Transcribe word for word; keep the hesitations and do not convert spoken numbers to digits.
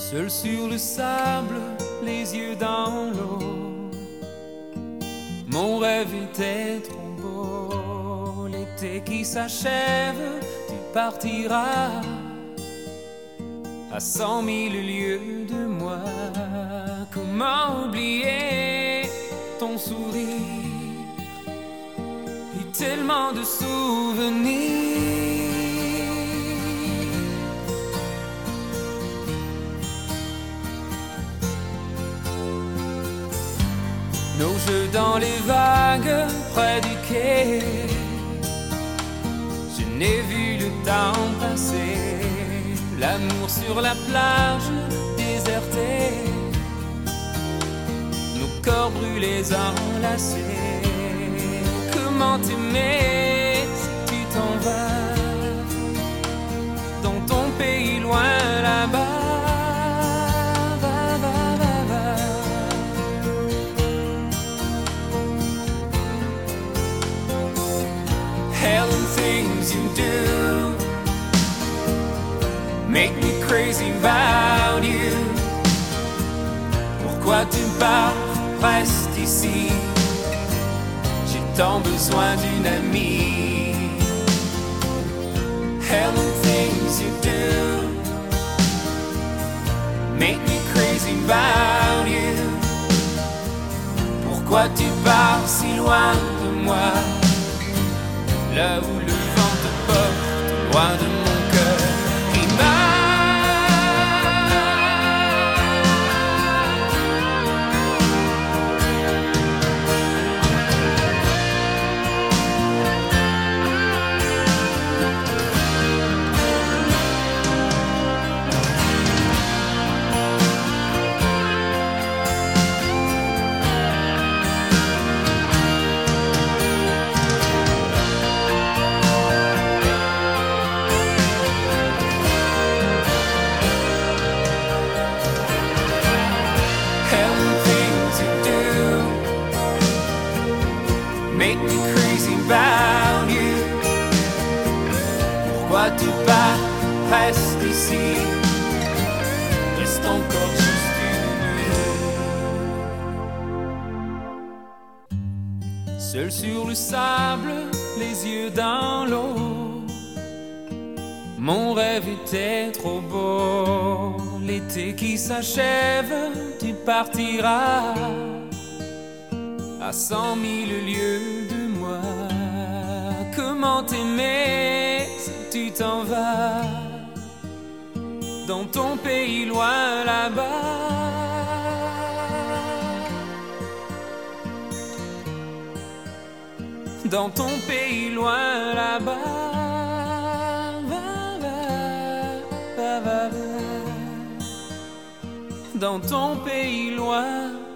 Seul sur le sable, les yeux dans l'eau, mon rêve était trop beau. L'été qui s'achève, tu partiras à cent mille lieues de moi. Comment oublier ton sourire et tellement de souvenirs. Nos jeux dans les vagues près du quai, je n'ai vu le temps passer. L'amour sur la plage désertée, nos corps brûlés enlacés. Comment t'aimer si tu t'en vas dans ton pays loin là-bas. Hell and things you do make me crazy about you. Pourquoi tu pars, reste ici. J'ai tant besoin d'une amie. Hell and things you do make me crazy about you. Pourquoi tu pars si loin de moi? Là où le vent te porte, loin de mon cœur qui bat. Make me crazy about you. Pourquoi tu pars, reste ici. Reste encore juste une nuit. Seul sur le sable, les yeux dans l'eau, mon rêve était trop beau. L'été qui s'achève, tu partiras à cent mille lieues de moi. Comment t'aimer si tu t'en vas dans ton pays loin là-bas. Dans ton pays loin là-bas. Va, va, va, va, va. Dans ton pays loin